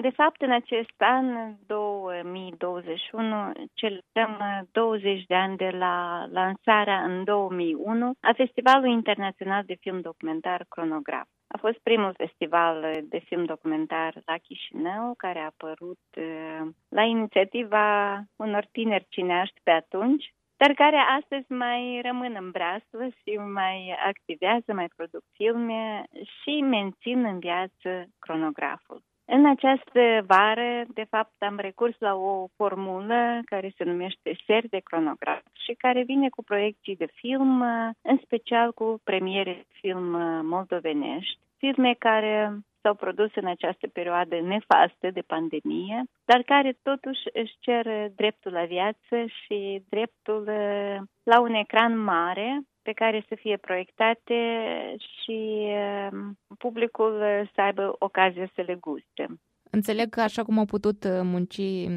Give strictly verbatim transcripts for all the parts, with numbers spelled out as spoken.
De fapt, în acest an, două mii douăzeci și unu, celebrăm douăzeci de ani de la lansarea în două mii unu a Festivalului Internațional de Film Documentar Cronograf. A fost primul festival de film documentar la Chișinău, care a apărut la inițiativa unor tineri cineaști pe atunci, dar care astăzi mai rămân în breaslă și mai activează, mai produc filme și mențin în viață cronograful. În această vară, de fapt, am recurs la o formulă care se numește Seri de Cronograf și care vine cu proiecții de film, în special cu premiere de film moldovenești, filme care s-au produs în această perioadă nefastă de pandemie, dar care totuși își cer dreptul la viață și dreptul la un ecran mare pe care să fie proiectate și publicul să aibă ocazia să le guste. Înțeleg că așa cum au putut munci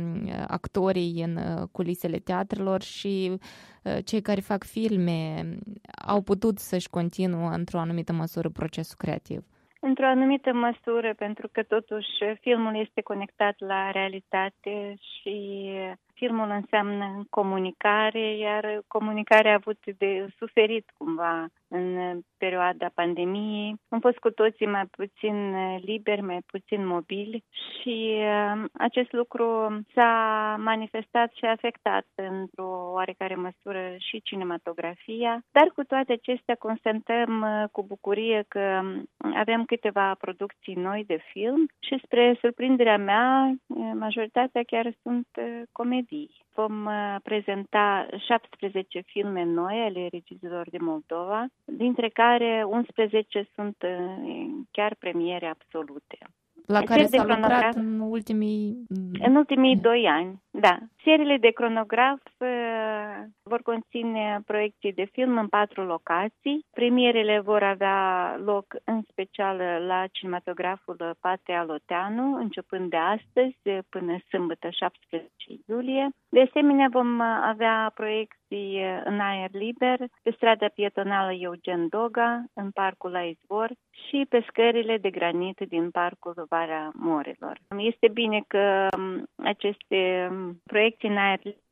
actorii în culisele teatrelor și cei care fac filme au putut să-și continuă într-o anumită măsură procesul creativ. Într-o anumită măsură, pentru că totuși filmul este conectat la realitate și filmul înseamnă comunicare, iar comunicarea a avut de suferit cumva în perioada pandemiei. Am fost cu toții mai puțin liberi, mai puțin mobili și acest lucru s-a manifestat și afectat într-o oarecare măsură și cinematografia, dar cu toate acestea constatăm cu bucurie că avem câteva producții noi de film și spre surprinderea mea, majoritatea chiar sunt comedii. Vom prezenta șaptesprezece filme noi ale regizorilor din Moldova, dintre care unsprezece sunt chiar premiere absolute. La care s-a lucrat în ultimii... În ultimii doi ani, da. Seriile de cronograf uh, vor conține proiecții de film în patru locații. Premierele vor avea loc în special la cinematograful Patria Loteanu, începând de astăzi până sâmbătă șaptesprezece iulie. De asemenea, vom avea proiecții în aer liber pe strada pietonală Eugen Doga, în parcul La Izvor și pe scările de granit din parcul Valea Morilor. Este bine că aceste proiecții în aer liber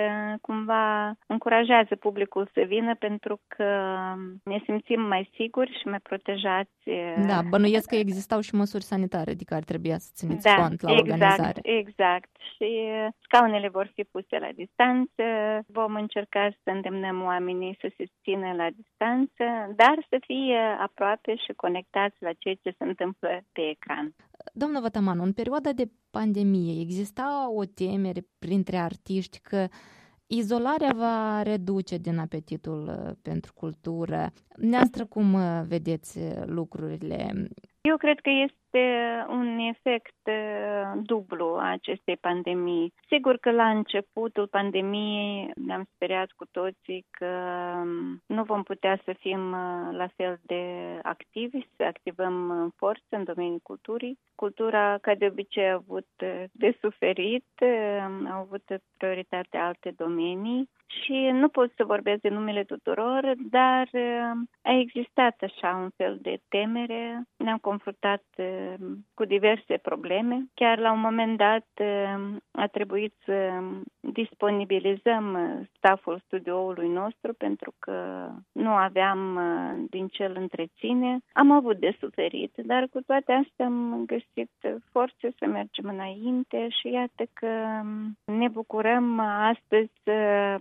cumva încurajează publicul să vină pentru că ne simțim mai siguri și mai protejați. Da, bănuiesc că existau și măsuri sanitare de care trebuia să țineți da, cont la exact, organizare. Exact. Și scaunele vor fi puse la distanță. Vom încerca să îndemnăm oamenii să se țină la distanță, dar să fie aproape și conectați la ceea ce se întâmplă pe ecran. Doamnă Vătămanu, în perioada de pandemie exista o temere printre artiști că izolarea va reduce din apetitul pentru cultură. Dumneavoastră cum vedeți lucrurile? Eu cred că este un efect dublu a acestei pandemii. Sigur că la începutul pandemiei ne-am speriat cu toții că nu vom putea să fim la fel de activi, să activăm în forță în domeniul culturii. Cultura, ca de obicei, a avut de suferit, au avut prioritate alte domenii și nu pot să vorbesc de numele tuturor, dar a existat așa un fel de temere. Ne-am confruntat cu diverse probleme. Chiar la un moment dat a trebuit să disponibilizăm stafful studioului nostru pentru că nu aveam din ce îl întreține. Am avut de suferit, dar cu toate astea am găsit forțe să mergem înainte și iată că ne bucurăm astăzi să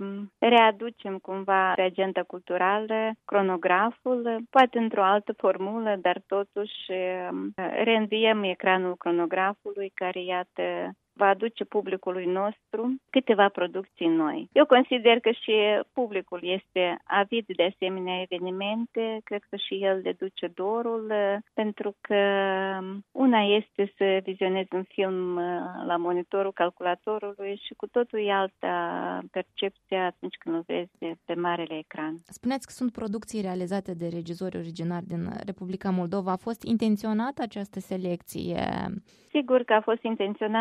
readucem cumva pe agenda culturală cronograful, poate într-o altă formulă, dar totuși reînviem ecranul cronografului care, iată, va aduce publicului nostru câteva producții noi. Eu consider că și publicul este avid de asemenea evenimente, cred că și el le duce dorul, pentru că una este să vizionezi un film la monitorul calculatorului și cu totul e alta percepția atunci când o vezi pe marele ecran. Spuneți că sunt producții realizate de regizori originari din Republica Moldova. A fost intenționată această selecție? Sigur că a fost intenționat pentru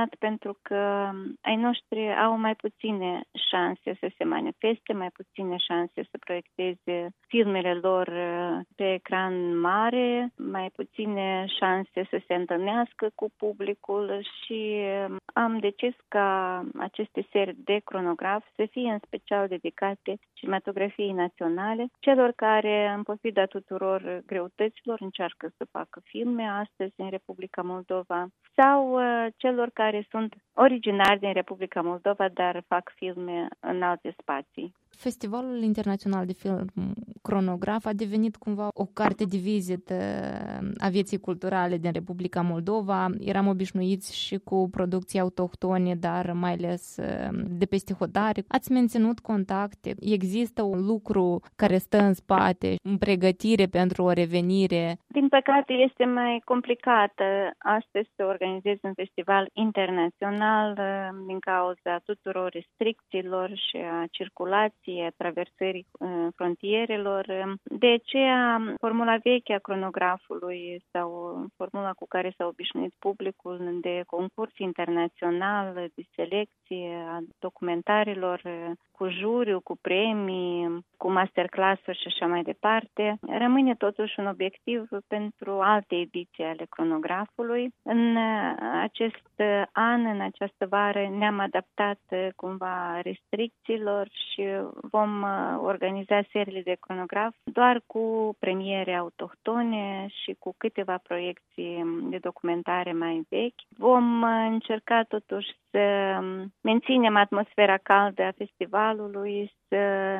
pentru că ai noștri au mai puține șanse să se manifeste, mai puține șanse să proiecteze filmele lor pe ecran mare, mai puține șanse să se întâlnească cu publicul și am decis ca aceste serii de cronograf să fie în special dedicate cinematografiei naționale, celor care, în pofida tuturor greutăților, încearcă să facă filme astăzi în Republica Moldova, sau uh, celor care sunt originari din Republica Moldova, dar fac filme în alte spații. Festivalul Internațional de Film Cronograf a devenit cumva o carte de vizită a vieții culturale din Republica Moldova. Eram obișnuiți și cu producții autohtone, dar mai ales de peste hotare. Ați menținut contacte? Există un lucru care stă în spate, în pregătire pentru o revenire? Din păcate este mai complicată astăzi să organizezi un festival internațional din cauza tuturor restricțiilor și a circulației, a traversării frontierelor. De aceea, formula veche a cronografului sau formula cu care s-a obișnuit publicul de concurs internațional, de selecție a documentarilor cu juriu, cu premii, cu masterclass-uri și așa mai departe, rămâne totuși un obiectiv pentru alte ediții ale cronografului. În acest an, în această vară, ne-am adaptat cumva restricțiilor și vom organiza seriile de cronograf doar cu premiere autohtone și cu câteva proiecții de documentare mai vechi. Vom încerca totuși să menținem atmosfera caldă a festivalului, să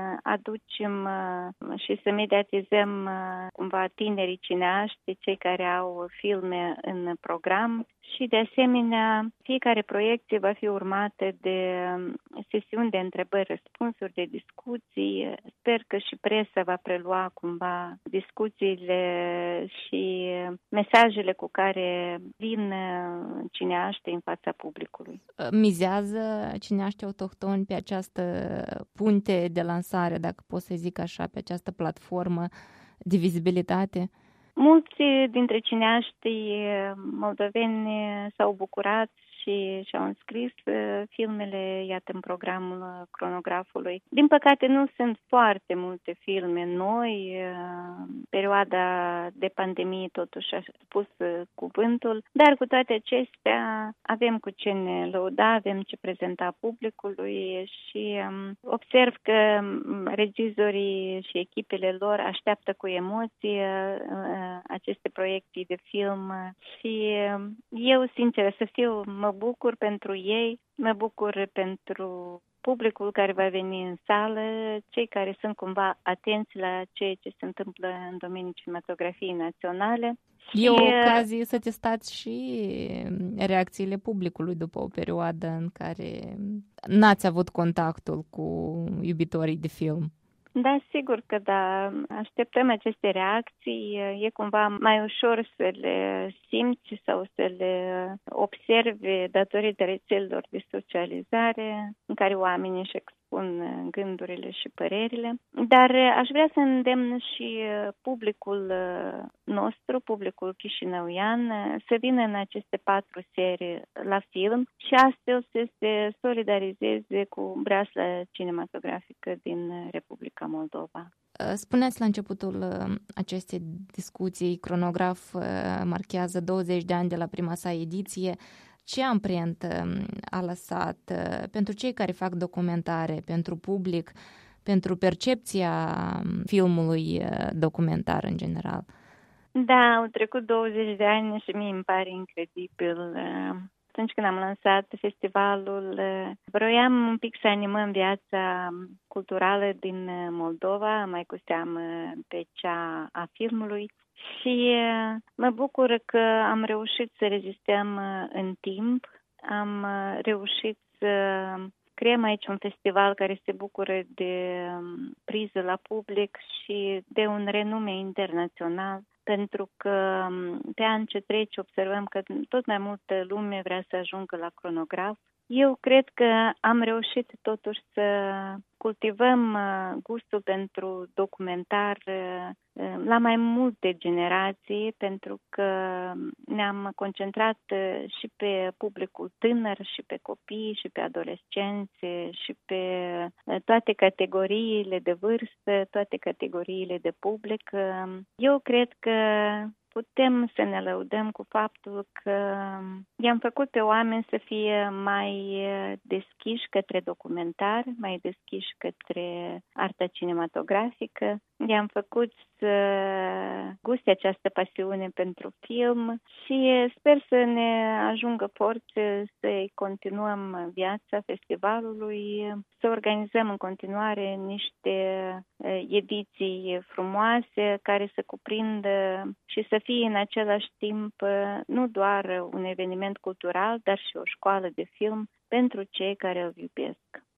aducem și să mediatizăm cumva tinerii cineaști, cei care au filme în program și de asemenea fiecare proiecție va fi urmată de sesiuni de întrebări-răspunsuri, de discuții. Sper că și presa va prelua cumva discuțiile și mesajele cu care vin cineaștii în fața publicului. Mizează cineaștii autohtoni pe această punte de lansare, dacă pot să zic așa, pe această platformă de vizibilitate? Mulți dintre cineaștii moldoveni s-au bucurat și și-au înscris filmele, iată, în programul cronografului. Din păcate, nu sunt foarte multe filme noi. Perioada de pandemie totuși a spus cuvântul, dar cu toate acestea avem cu ce ne lăuda, avem ce prezenta publicului și observ că regizorii și echipele lor așteaptă cu emoție aceste proiecții de film și eu, sincer să fiu, mă bucur pentru ei, mă bucur pentru publicul care va veni în sală, cei care sunt cumva atenți la ceea ce se întâmplă în domeniul cinematografiei naționale. E o ocazie să testați și reacțiile publicului după o perioadă în care n-ați avut contactul cu iubitorii de film. Da, sigur că da. Așteptăm aceste reacții. E cumva mai ușor să le simți sau să le observi datorită rețelelor de socializare în care oamenii își expun gândurile și părerile. Dar aș vrea să îndemn și publicul nostru, publicul chișinăuian, să vină în aceste patru serii la film și astfel să se solidarizeze cu breasla cinematografică din Republica Moldova. Spuneați la începutul acestei discuții, Cronograf marchează douăzeci de ani de la prima sa ediție. Ce amprentă a lăsat pentru cei care fac documentare, pentru public, pentru percepția filmului documentar în general? Da, au trecut douăzeci de ani și mie îmi pare incredibil. Atunci când am lansat festivalul, vroiam un pic să animăm viața culturală din Moldova, mai cu seamă pe cea a filmului. Și mă bucur că am reușit să rezistăm în timp, am reușit să creăm aici un festival care se bucură de priză la public și de un renume internațional, pentru că pe an ce trece observăm că tot mai multă lume vrea să ajungă la cronograf. Eu cred că am reușit totuși să cultivăm gustul pentru documentar la mai multe generații, pentru că ne-am concentrat și pe publicul tânăr, și pe copii, și pe adolescenți, și pe toate categoriile de vârstă, toate categoriile de public. Eu cred că putem să ne lăudăm cu faptul că i-am făcut pe oameni să fie mai deschiși către documentar, mai deschiși către arta cinematografică. I-am făcut să guste această pasiune pentru film și sper să ne ajungă forțe să-i continuăm viața festivalului, să organizăm în continuare niște ediții frumoase care să cuprindă și să fie în același timp nu doar un eveniment cultural, dar și o școală de film pentru cei care îl iubesc.